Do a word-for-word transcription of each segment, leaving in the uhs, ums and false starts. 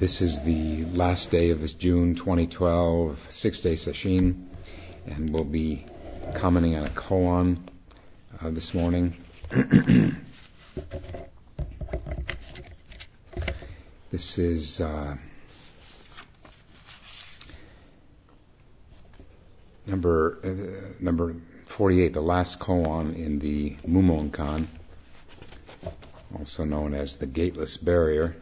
This is the last day of this June twenty twelve six-day session, and we'll be commenting on a koan uh, this morning. This is uh, number uh, number forty-eight, the last koan in the Mumonkan, also known as the Gateless Barrier.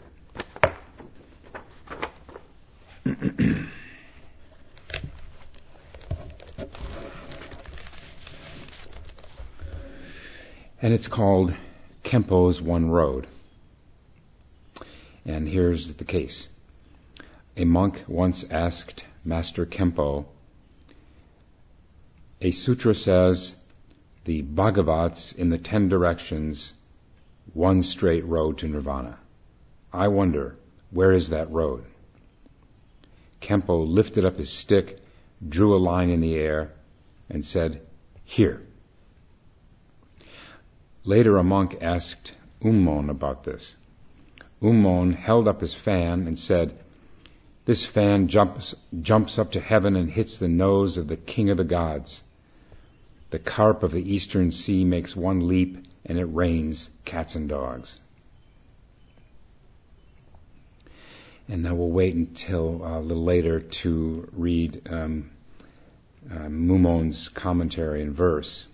And it's called Kempo's One Road. And here's the case. A monk once asked Master Kempo, a sutra says, the Bhagavat's in the ten directions, one straight road to nirvana. I wonder, where is that road? Kempo lifted up his stick, drew a line in the air, and said, here. Later a monk asked Ummon about this. Ummon held up his fan and said, this fan jumps, jumps up to heaven and hits the nose of the king of the gods. The carp of the eastern sea makes one leap and it rains cats and dogs. And now we'll wait until uh, a little later to read um, uh, Mummon's commentary in verse.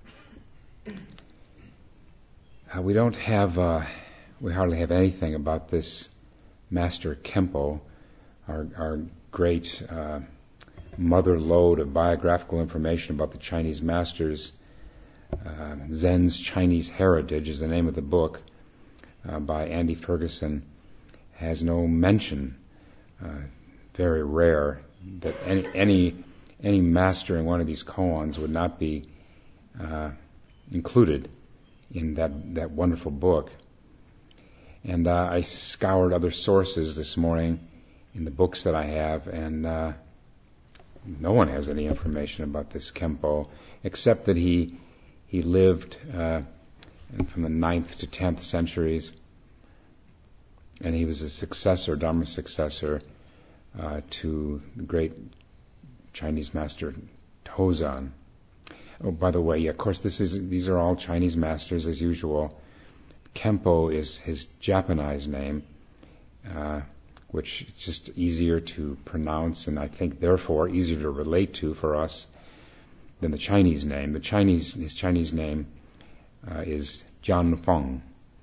Uh, we don't have, uh, we hardly have anything about this Master Kempo, our, our great uh, mother lode of biographical information about the Chinese masters. Uh, Zen's Chinese Heritage is the name of the book uh, by Andy Ferguson. Has no mention, uh, very rare, that any, any any master in one of these koans would not be uh, included in that, that wonderful book. And uh, I scoured other sources this morning in the books that I have, and uh, no one has any information about this Kempo, except that he he lived uh, from the ninth to tenth centuries. And he was a successor, Dharma successor, uh, to the great Chinese master Tozan. Oh, by the way, yeah, of course, this is these are all Chinese masters as usual. Kempo is his Japanese name, uh, which is just easier to pronounce, and I think therefore easier to relate to for us than the Chinese name. The Chinese his Chinese name uh, is Jian Feng.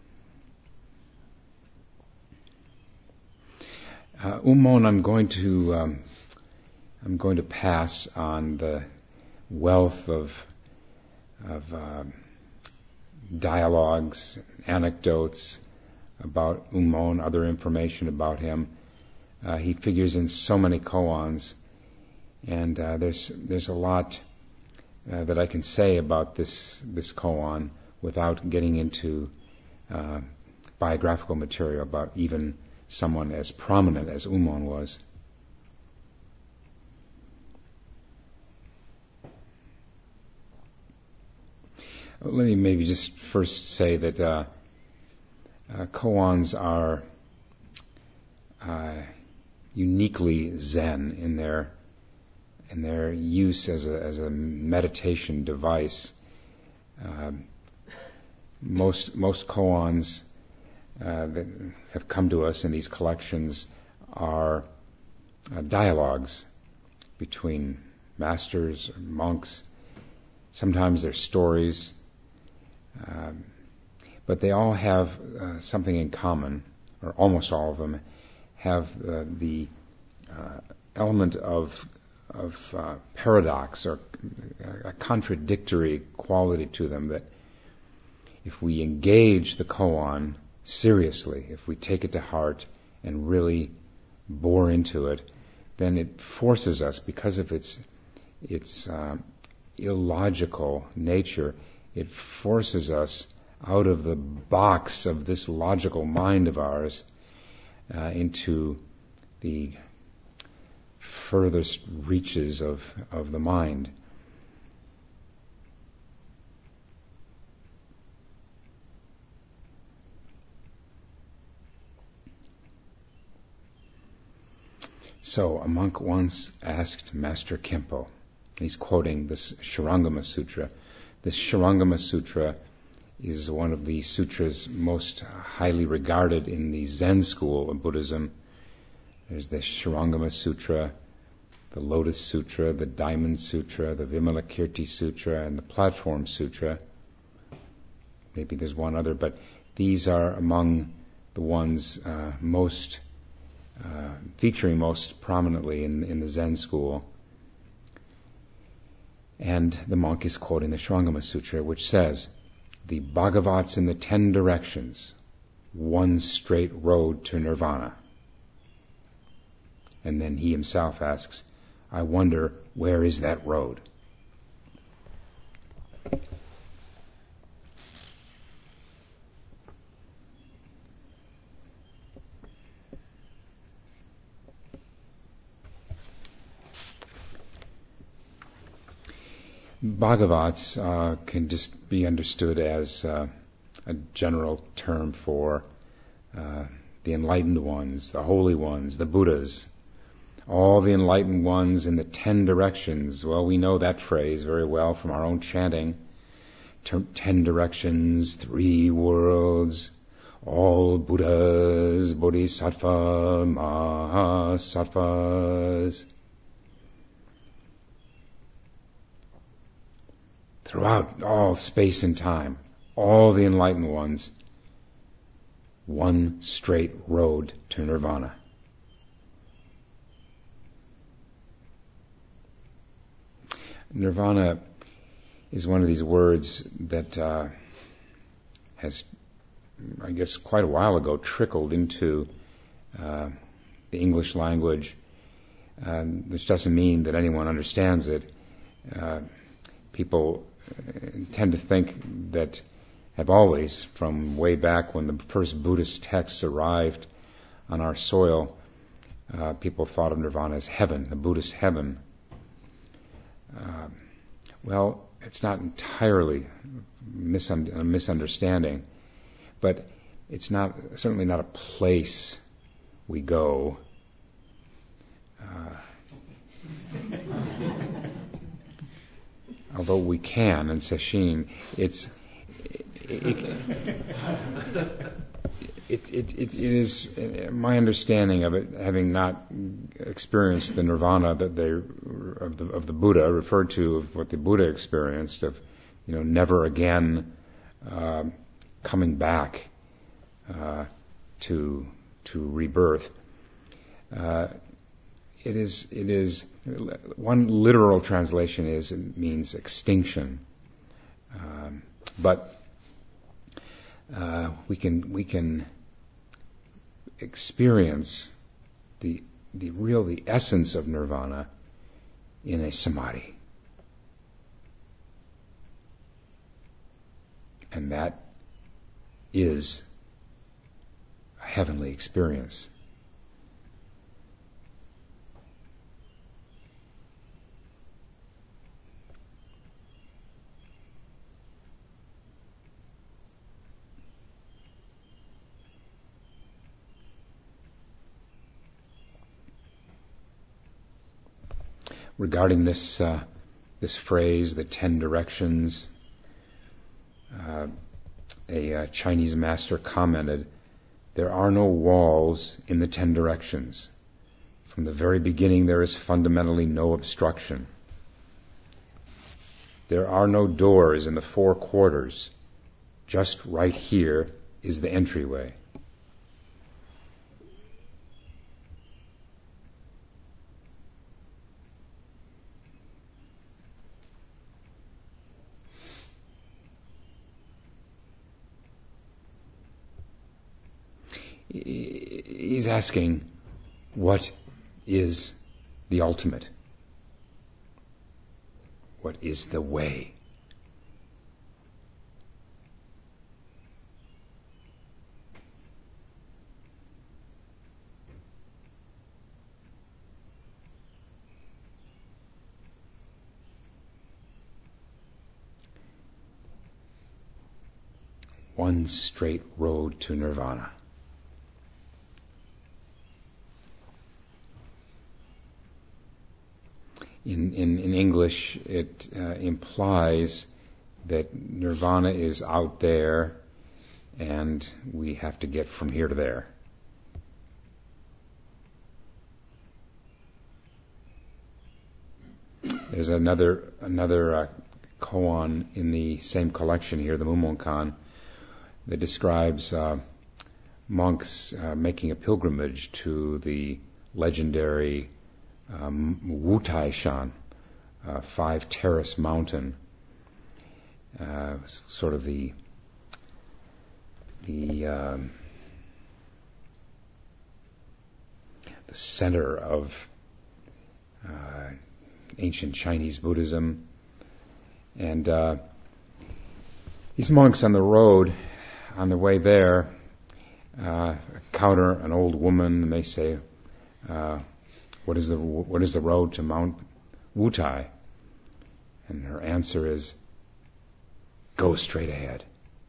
Uh, Ummon, I'm going to um, I'm going to pass on the wealth of of uh, dialogues, anecdotes about Ummon, other information about him. Uh, he figures in so many koans, and uh, there's there's a lot uh, that I can say about this this koan without getting into uh, biographical material about even someone as prominent as Ummon was. Let me maybe just first say that uh, uh, koans are uh, uniquely Zen in their in their use as a as a meditation device. Uh, most most koans Uh, that have come to us in these collections are uh, dialogues between masters, or monks. Sometimes they're stories, um, but they all have uh, something in common, or almost all of them have uh, the uh, element of of uh, paradox or a contradictory quality to them. That if we engage the koan seriously, if we take it to heart and really bore into it, then it forces us, because of its its uh, illogical nature, it forces us out of the box of this logical mind of ours uh, into the furthest reaches of, of the mind. So a monk once asked Master Khenpo, he's quoting this Shurangama Sutra. This Shurangama Sutra is one of the sutras most highly regarded in the Zen school of Buddhism. There's the Shurangama Sutra, the Lotus Sutra, the Diamond Sutra, the Vimalakirti Sutra, and the Platform Sutra. Maybe there's one other, but these are among the ones uh, most uh, featuring most prominently in, in the Zen school. And the monk is quoting the Shurangama Sutra, which says, "The Bhagavat's in the ten directions, one straight road to nirvana." And then he himself asks, "I wonder, where is that road?" Bhagavats uh, can just be understood as uh, a general term for uh, the enlightened ones, the holy ones, the Buddhas. All the enlightened ones in the ten directions. Well, we know that phrase very well from our own chanting. Ten directions, three worlds, all Buddhas, Bodhisattva, Mahasattvas. Throughout all space and time, all the enlightened ones, one straight road to nirvana. Nirvana is one of these words that uh, has, I guess, quite a while ago trickled into uh, the English language, uh, which doesn't mean that anyone understands it. Uh, people tend to think that, have always, from way back when the first Buddhist texts arrived on our soil, uh, people thought of nirvana as heaven, the Buddhist heaven. Uh, well, it's not entirely misund- a misunderstanding, but it's not certainly not a place we go. Uh, although we can in Sesshin, it's it, it, it, it is my understanding of it, having not experienced the nirvana that they of the, of the Buddha referred to, of what the Buddha experienced, of you know never again uh, coming back uh, to to rebirth. Uh, it is it is one literal translation is it means extinction, um, but uh, we can we can experience the the real the essence of nirvana in a samadhi, and that is a heavenly experience. Regarding this uh, this phrase, the ten directions, uh, a uh, Chinese master commented, "There are no walls in the ten directions. From the very beginning there is fundamentally no obstruction. There are no doors in the four quarters. Just right here is the entryway." He's asking, what is the ultimate? What is the way? One straight road to nirvana. in, in, in English, it uh, implies that nirvana is out there and we have to get from here to there. There's another another uh, koan in the same collection here, the Mumonkan, that describes uh, monks uh, making a pilgrimage to the legendary um, Wutai Shan, uh, five terrace mountain, uh, sort of the the um, the center of uh, ancient Chinese Buddhism. And uh, these monks on the road, on the way there, uh, encounter an old woman, and they say, uh, "What is the what is the road to Mount Wutai?" And her answer is, "Go straight ahead."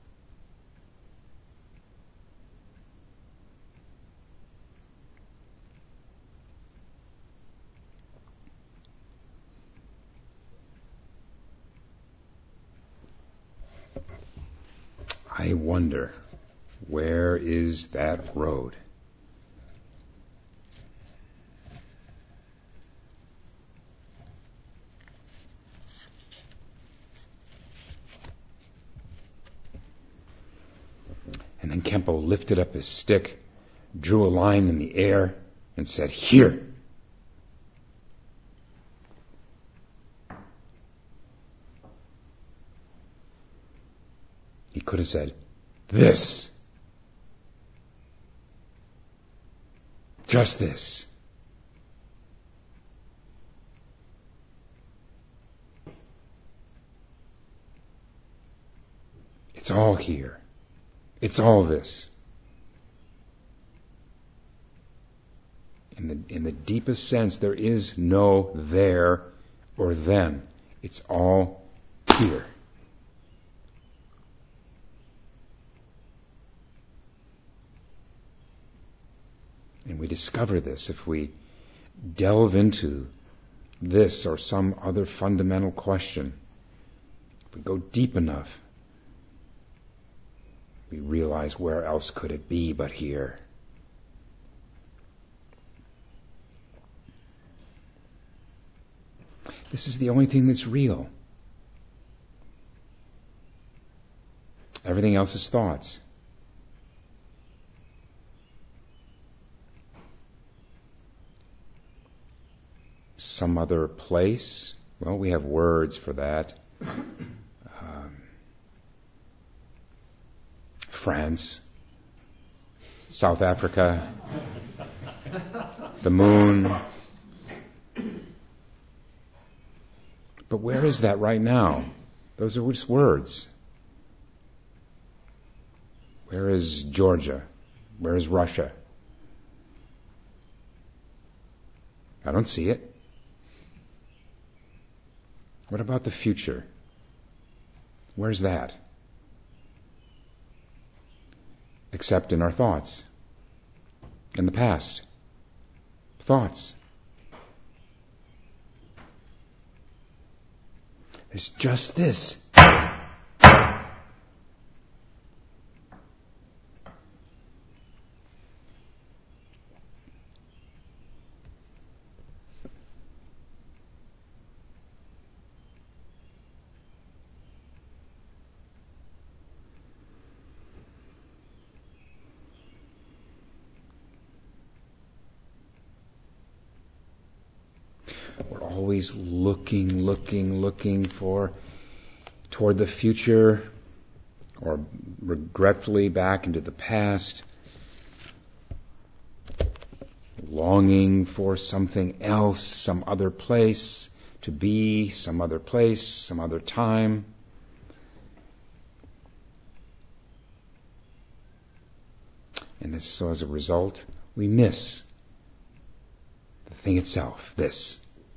I wonder, where is that road? And then Kempo lifted up his stick, drew a line in the air, and said, "Here." He could have said, "This. Just this." It's all here. It's all this. In the, in the deepest sense, there is no there or then. It's all here. And we discover this if we delve into this or some other fundamental question. If we go deep enough, we realize, where else could it be but here? This is the only thing that's real. Everything else is thoughts. Some other place, well, we have words for that. Um, France, South Africa, the moon. But where is that right now? Those are just words. Where is Georgia? Where is Russia? I don't see it. What about the future? Where's that? Except in our thoughts. In the past. Thoughts. There's just this. We're always looking, looking, looking for toward the future, or regretfully back into the past, longing for something else, some other place to be, some other place, some other time. And so as a result, we miss the thing itself, this.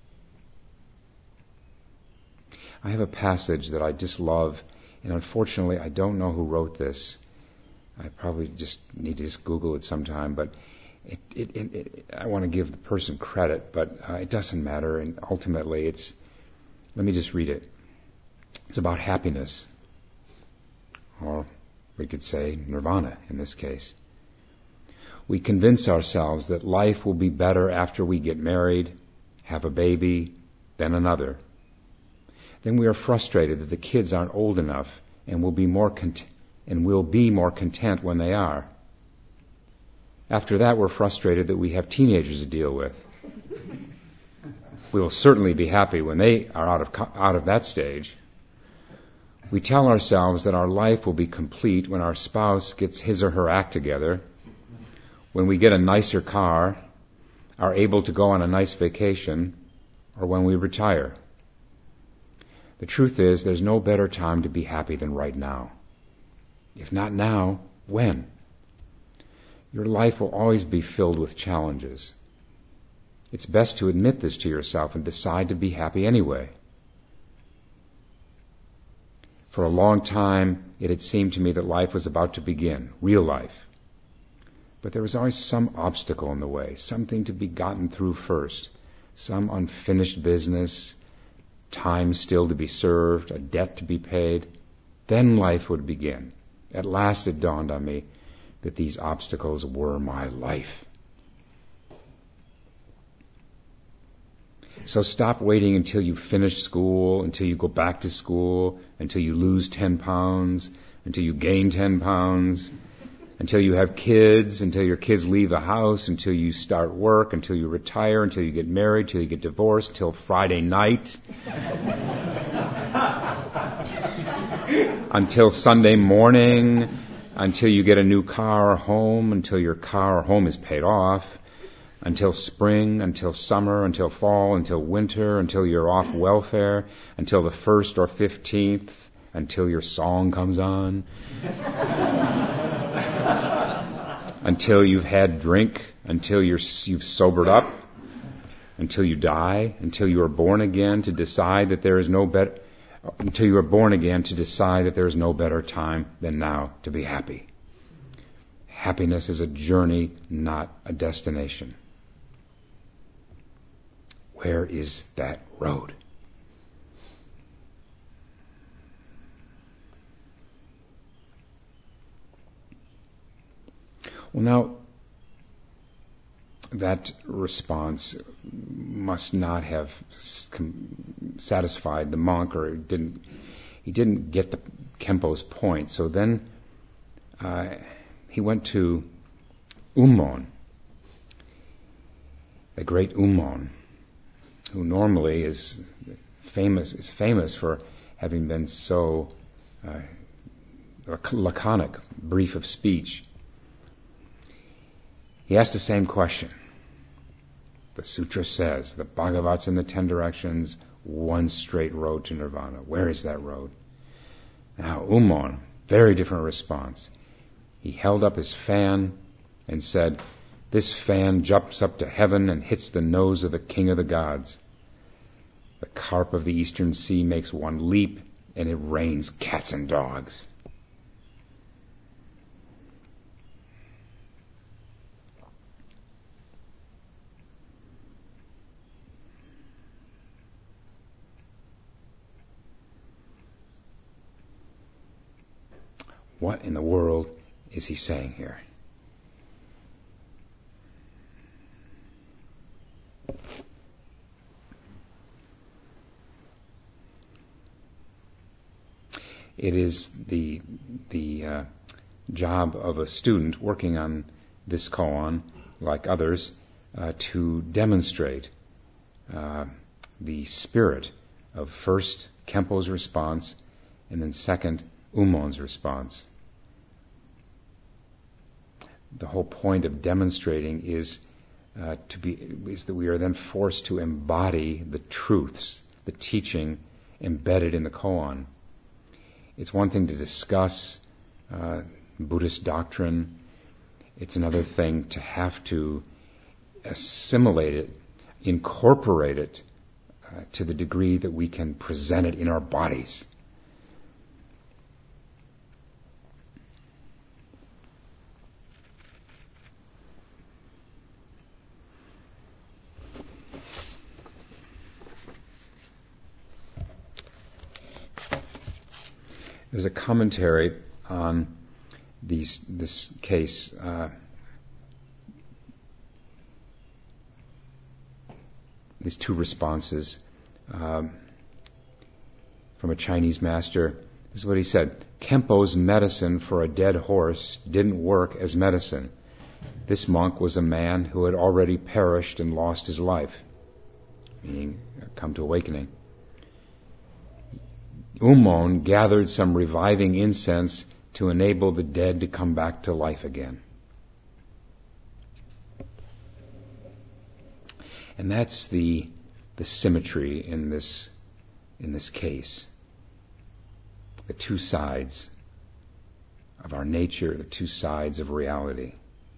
I have a passage that I just love, and unfortunately I don't know who wrote this. I probably just need to just Google it sometime, but it, it, it, it, I want to give the person credit, but uh, it doesn't matter. And ultimately, it's, let me just read it. It's about happiness. Or we could say nirvana in this case. We convince ourselves that life will be better after we get married, have a baby, then another. Then we are frustrated that the kids aren't old enough and will be more content, and will be more content when they are. After that, we're frustrated that we have teenagers to deal with. We will certainly be happy when they are out of out of that stage. We tell ourselves that our life will be complete when our spouse gets his or her act together, when we get a nicer car, are able to go on a nice vacation, or when we retire. The truth is, there's no better time to be happy than right now. If not now, when? Your life will always be filled with challenges. It's best to admit this to yourself and decide to be happy anyway. For a long time, it had seemed to me that life was about to begin, real life. But there was always some obstacle in the way, something to be gotten through first, some unfinished business, time still to be served, a debt to be paid. Then life would begin. At last it dawned on me that these obstacles were my life. So stop waiting until you finish school, until you go back to school, until you lose ten pounds, until you gain ten pounds, until you have kids, until your kids leave the house, until you start work, until you retire, until you get married, until you get divorced, until Friday night, until Sunday morning, until you get a new car or home, until your car or home is paid off, until spring, until summer, until fall, until winter, until you're off welfare, until the first or fifteenth, until your song comes on, until you've had drink, until you're, you've sobered up, until you die, until you are born again to decide that there is no better, until you are born again to decide that there is no better time than now to be happy. Happiness is a journey, not a destination. Where is that road? Well, now, that response must not have satisfied the monk, or it didn't, he didn't get the Khenpo's point. So then uh, he went to Umon, the great Umon, who normally is famous is famous for having been so uh, laconic, brief of speech. He asked the same question. The sutra says, the Bhagavat's in the ten directions, one straight road to nirvana. Where is that road? Now, Umon, very different response. He held up his fan and said, this fan jumps up to heaven and hits the nose of the king of the gods. The carp of the eastern sea makes one leap, and it rains cats and dogs. What in the world is he saying here? It is the the uh, job of a student working on this koan, like others, uh, to demonstrate uh, the spirit of first Khenpo's response, and then second Umon's response. The whole point of demonstrating is uh, to be is that we are then forced to embody the truths, the teaching embedded in the koan. It's one thing to discuss uh, Buddhist doctrine. It's another thing to have to assimilate it, incorporate it uh, to the degree that we can present it in our bodies. There's a commentary on these, this case. Uh, these two responses um, from a Chinese master. This is what he said. Kempo's medicine for a dead horse didn't work as medicine. This monk was a man who had already perished and lost his life, meaning come to awakening. Umon gathered some reviving incense to enable the dead to come back to life again. And that's the the symmetry in this in this case. The two sides of our nature, the two sides of reality.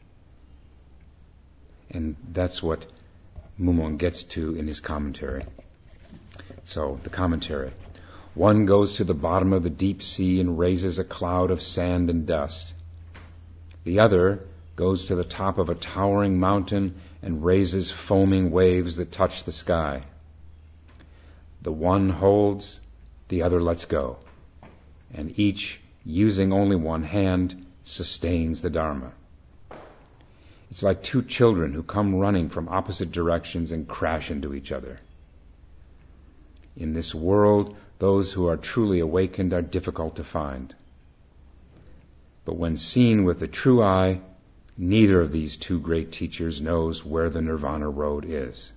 And that's what Mumon gets to in his commentary. So, the commentary. One goes to the bottom of the deep sea and raises a cloud of sand and dust. The other goes to the top of a towering mountain and raises foaming waves that touch the sky. The one holds, the other lets go, and each, using only one hand, sustains the Dharma. It's like two children who come running from opposite directions and crash into each other. In this world, those who are truly awakened are difficult to find. But when seen with the true eye, neither of these two great teachers knows where the Nirvana road is.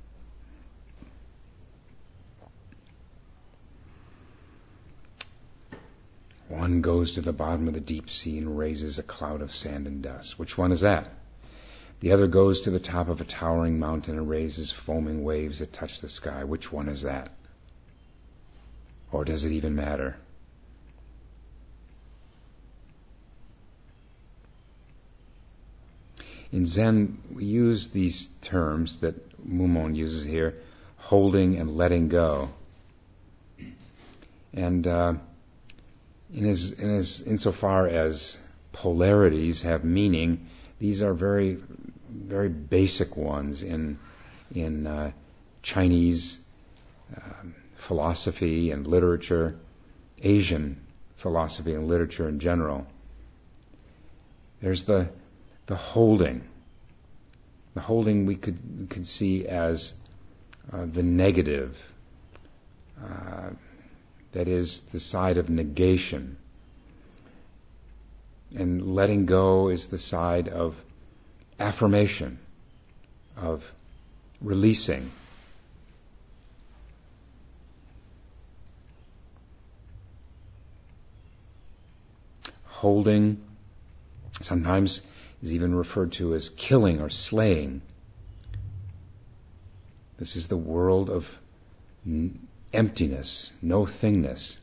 One goes to the bottom of the deep sea and raises a cloud of sand and dust. Which one is that? The other goes to the top of a towering mountain and raises foaming waves that touch the sky. Which one is that? Or does it even matter? In Zen, we use these terms that Mumon uses here, holding and letting go. And uh, in his, in his, insofar as polarities have meaning, these are very, very basic ones in in uh, Chinese uh, philosophy and literature, Asian philosophy and literature in general. There's the the holding. The holding we could could see as uh, the negative. Uh, that is the side of negation. And letting go is the side of affirmation, of releasing. Holding sometimes is even referred to as killing or slaying. This is the world of n- emptiness, no thingness.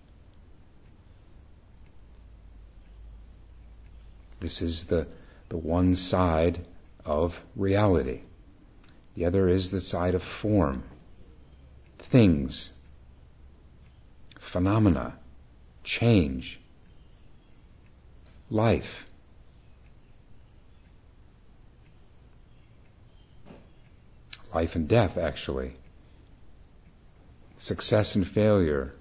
This is the, the one side of reality. The other is the side of form, things, phenomena, change, life. Life and death, actually. Success and failure.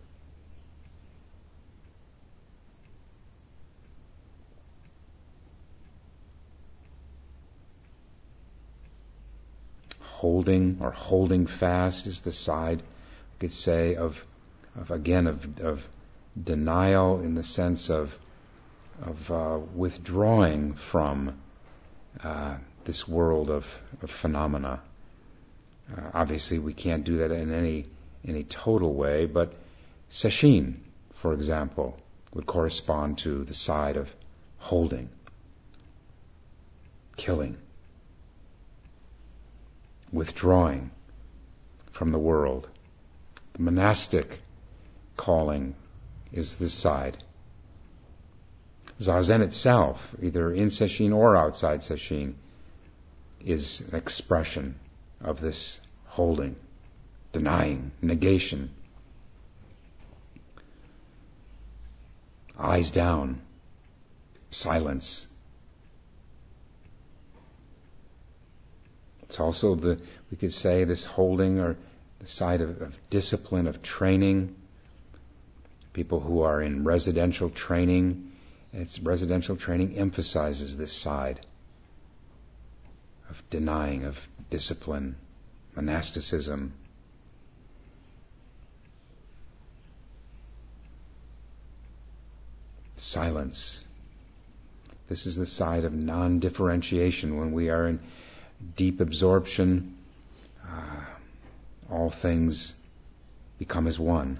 Holding or holding fast is the side, we could say, of, of again, of, of denial in the sense of, of uh, withdrawing from uh, this world of, of phenomena. Uh, obviously, we can't do that in any any total way, but sesshin, for example, would correspond to the side of holding, killing, withdrawing from the world. The monastic calling is this side. Zazen itself, either in sesshin or outside sesshin, is an expression of this holding, denying, negation. Eyes down, silence. It's also the, we could say, this holding or the side of, of discipline, of training, People who are in residential training, it's residential training emphasizes this side of denying, of discipline, monasticism. Silence. This is the side of non-differentiation. When we are in deep absorption, uh, all things become as one.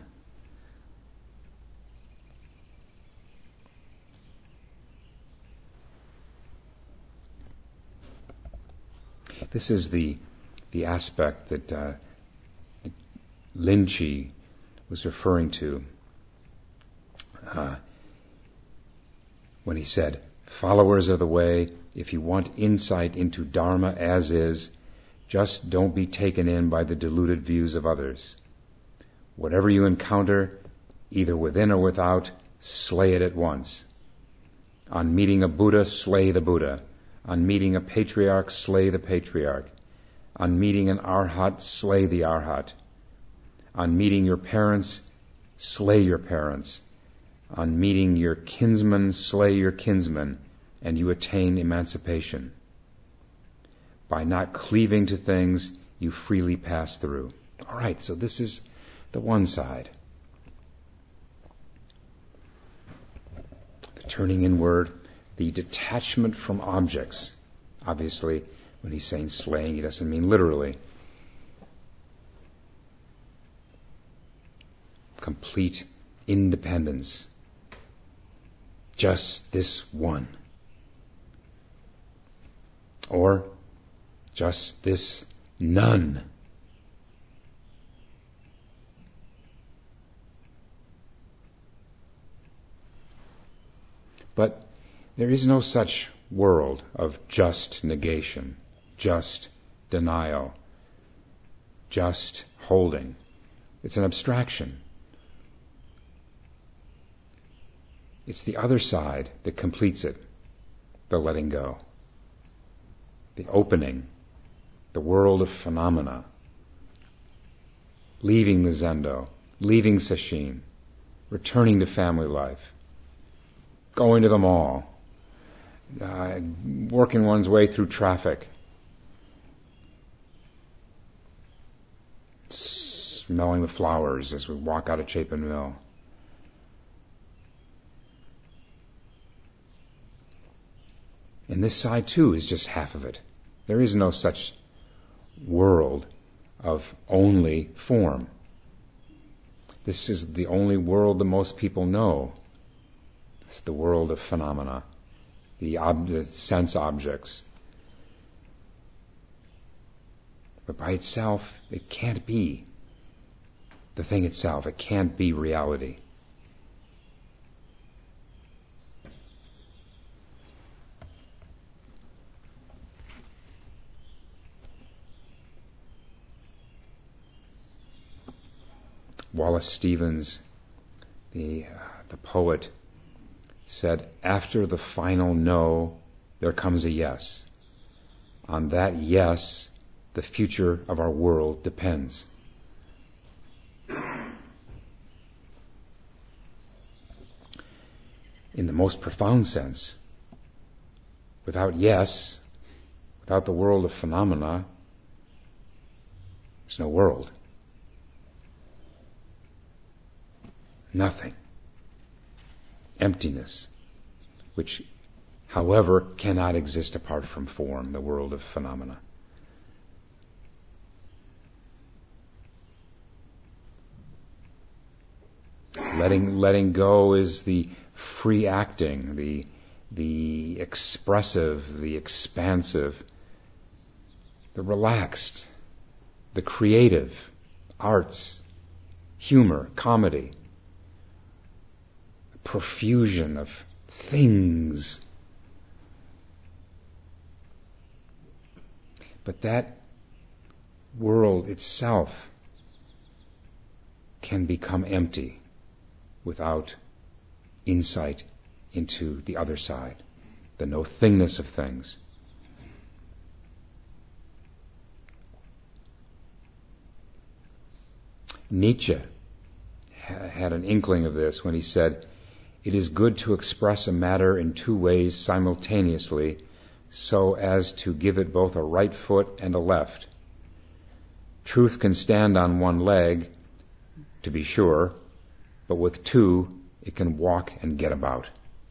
This is the the aspect that uh, Lin Chi was referring to uh, when he said, "Followers of the way, if you want insight into Dharma as is, just don't be taken in by the deluded views of others. Whatever you encounter, either within or without, slay it at once. On meeting a Buddha, slay the Buddha. On meeting a patriarch, slay the patriarch. On meeting an arhat, slay the arhat. On meeting your parents, slay your parents. On meeting your kinsman, slay your kinsman, and you attain emancipation. By not cleaving to things, you freely pass through." All right, so this is the one side. The turning inward, the detachment from objects. Obviously, when he's saying slaying, he doesn't mean literally. Complete independence. Just this one. Or just this none. But there is no such world of just negation, just denial, just holding. It's an abstraction. It's the other side that completes it, the letting go, the opening, the world of phenomena, leaving the zendo, leaving sesshin, returning to family life, going to the mall, uh, working one's way through traffic, smelling the flowers as we walk out of Chapin Mill. And this side too is just half of it. There is no such world of only form. This is the only world that most people know. It's the world of phenomena, the, ob- the sense objects. But by itself, it can't be the thing itself. It can't be reality. Wallace Stevens, the uh, the poet, said, "After the final no, there comes a yes. On that yes, the future of our world depends." In the most profound sense, without yes, without the world of phenomena, there's no world. Nothing. Emptiness, which, however, cannot exist apart from form, the world of phenomena. Letting letting go is the free acting, the the expressive, the expansive, the relaxed, the creative, arts, humor, comedy, profusion of things. But that world itself can become empty without insight into the other side, the no-thingness of things. Nietzsche had an inkling of this when he said, "It is good to express a matter in two ways simultaneously, so as to give it both a right foot and a left. Truth can stand on one leg, to be sure, but with two, it can walk and get about."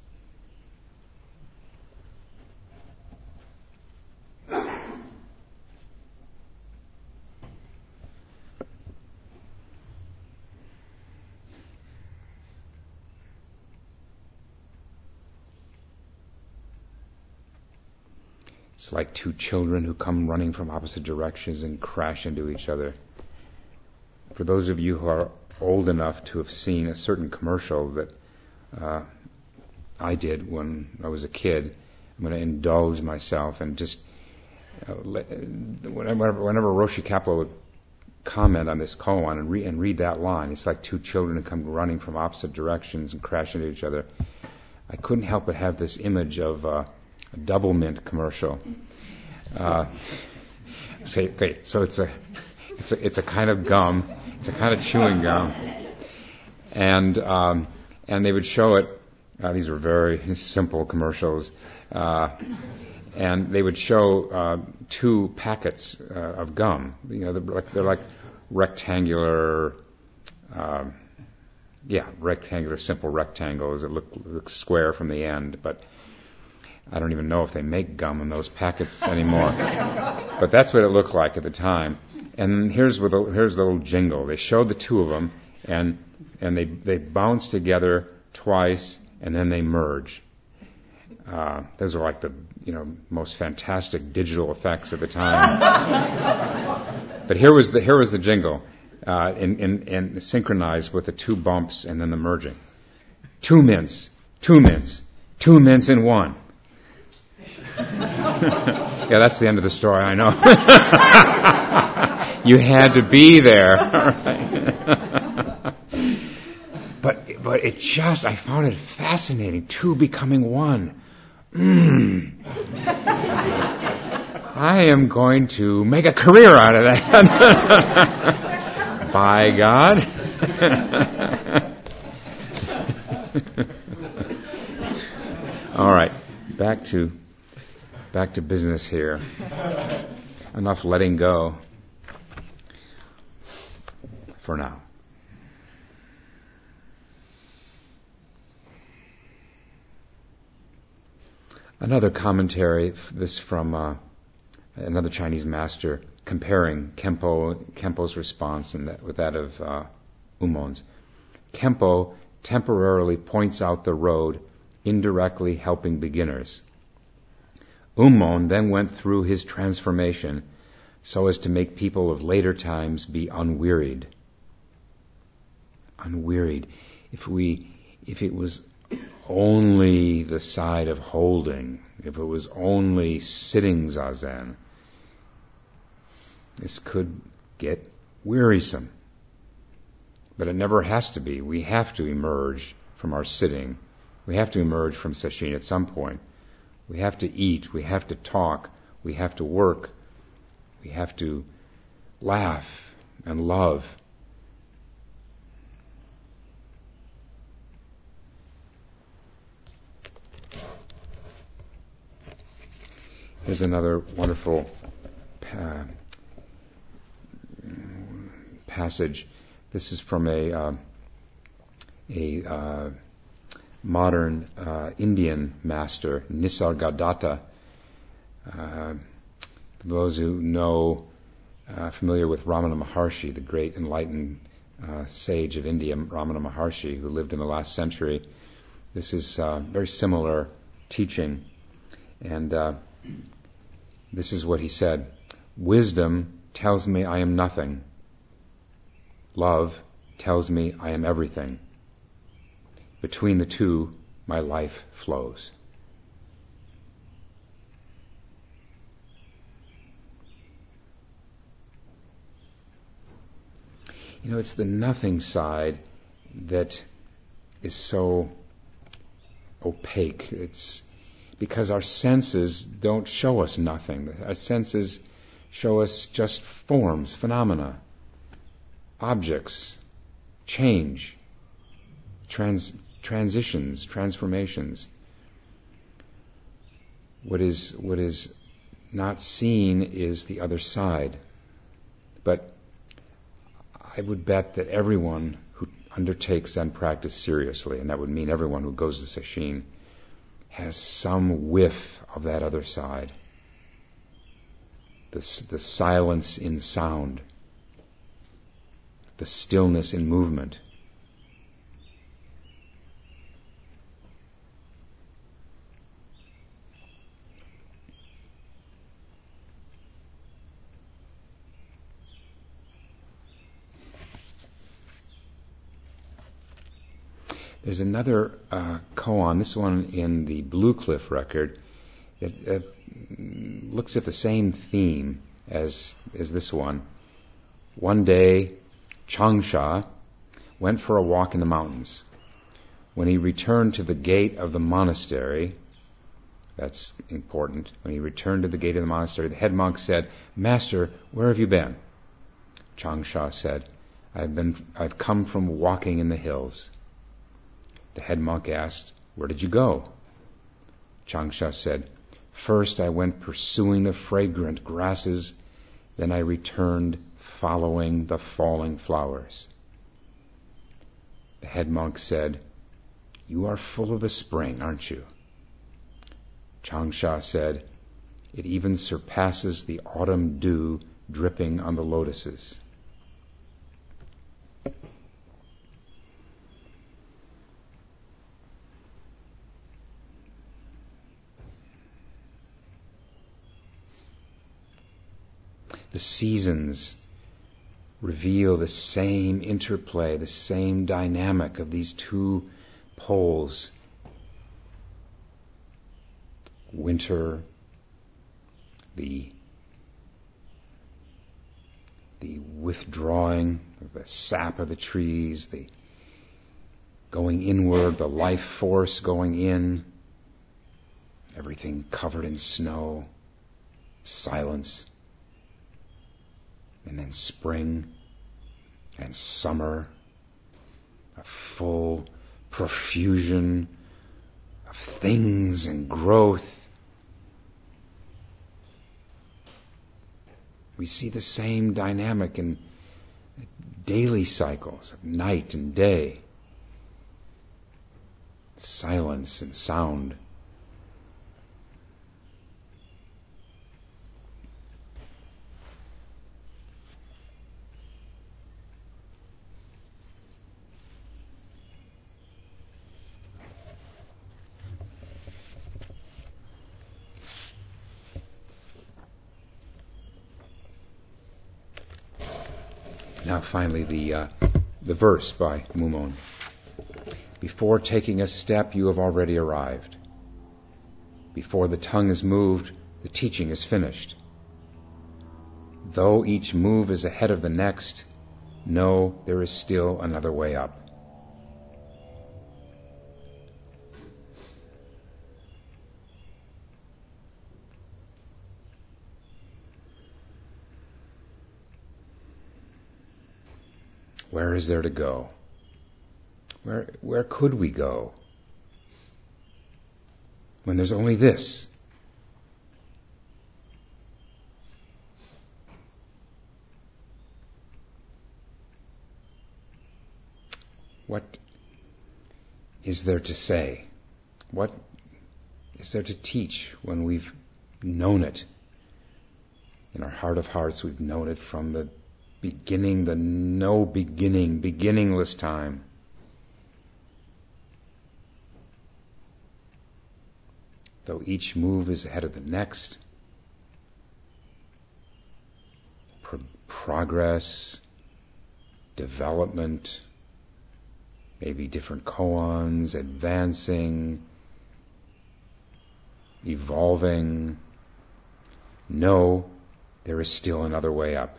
It's like two children who come running from opposite directions and crash into each other. For those of you who are old enough to have seen a certain commercial that uh, I did when I was a kid, I'm going to indulge myself and just uh, let, whenever, whenever Roshi Kapleau would comment on this koan and, re, and read that line, it's like two children who come running from opposite directions and crash into each other. I couldn't help but have this image of uh, a Double Mint commercial. Uh, say, okay, so it's a, it's a it's a kind of gum, it's a kind of chewing gum, and um, and they would show it. Uh, these were very simple commercials, uh, and they would show uh, two packets uh, of gum. You know, they're like, they're like rectangular, uh, yeah, rectangular, simple rectangles that look look square from the end, but I don't even know if they make gum in those packets anymore. But that's what it looked like at the time. And here's what the, here's the little jingle. They showed the two of them, and and they they bounce together twice, and then they merge. Uh, those are like the you know most fantastic digital effects at the time. But here was the here was the jingle, uh, in, in, in synchronized with the two bumps and then the merging. Two mints, two mints, two mints in one. Yeah, that's the end of the story, I know. You had to be there. but but it just, I found it fascinating. Two becoming one. Mm. I am going to make a career out of that. By God. All right, back to back to business here. Enough letting go for now. Another commentary, this from uh, another Chinese master, comparing Kempo, Kempo's response and that, with that of uh, Umon's. Kempo temporarily points out the road, indirectly helping beginners. Umon then went through his transformation so as to make people of later times be unwearied. Unwearied. If we, if it was only the side of holding, if it was only sitting zazen, this could get wearisome. But it never has to be. We have to emerge from our sitting. We have to emerge from sesshin at some point. We have to eat. We have to talk. We have to work. We have to laugh and love. Here's another wonderful uh, passage. This is from a uh, a uh, modern uh, Indian master, Nisargadatta. Uh, for those who know, uh, familiar with Ramana Maharshi, the great enlightened uh, sage of India, Ramana Maharshi, who lived in the last century. This is uh, very similar teaching, and uh, this is what he said: "Wisdom tells me I am nothing. Love tells me I am everything. Between the two, my life flows." You know, it's the nothing side that is so opaque. It's because our senses don't show us nothing. Our senses show us just forms, phenomena, objects, change, trans, transitions, transformations. What is, what is not seen is the other side. But I would bet that everyone who undertakes Zen practice seriously, and that would mean everyone who goes to Sesshin, has some whiff of that other side. The, the silence in sound, the stillness in movement. There's another uh, koan, this one in the Blue Cliff record, that uh, looks at the same theme as, as this one. One day, Changsha went for a walk in the mountains. When he returned to the gate of the monastery, that's important, when he returned to the gate of the monastery, the head monk said, "Master, where have you been?" Changsha said, I've been, I've come from walking in the hills." The head monk asked, "Where did you go?" Changsha said, "First I went pursuing the fragrant grasses, then I returned following the falling flowers." The head monk said, "You are full of the spring, aren't you?" Changsha said, "It even surpasses the autumn dew dripping on the lotuses." The seasons reveal the same interplay, the same dynamic of these two poles. Winter, the, the withdrawing of the sap of the trees, the going inward, the life force going in, everything covered in snow, silence. And then spring and summer, a full profusion of things and growth. We see the same dynamic in daily cycles of night and day, silence and sound. Now finally the uh, the verse by Mumon. Before taking a step, you have already arrived. Before the tongue is moved, the teaching is finished. Though each move is ahead of the next, know there is still another way up. Where is there to go? Where, where could we go when there's only this? What is there to say? What is there to teach when we've known it? In our heart of hearts, we've known it from the beginning, the no beginning, beginningless time. Though each move is ahead of the next, pro- progress, development, maybe different koans, advancing, evolving. No, there is still another way up.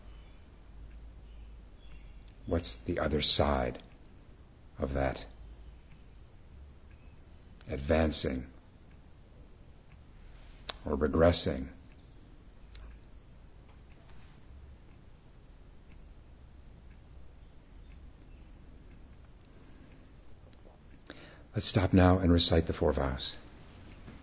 What's the other side of that? Advancing or regressing. Let's stop now and recite the four vows.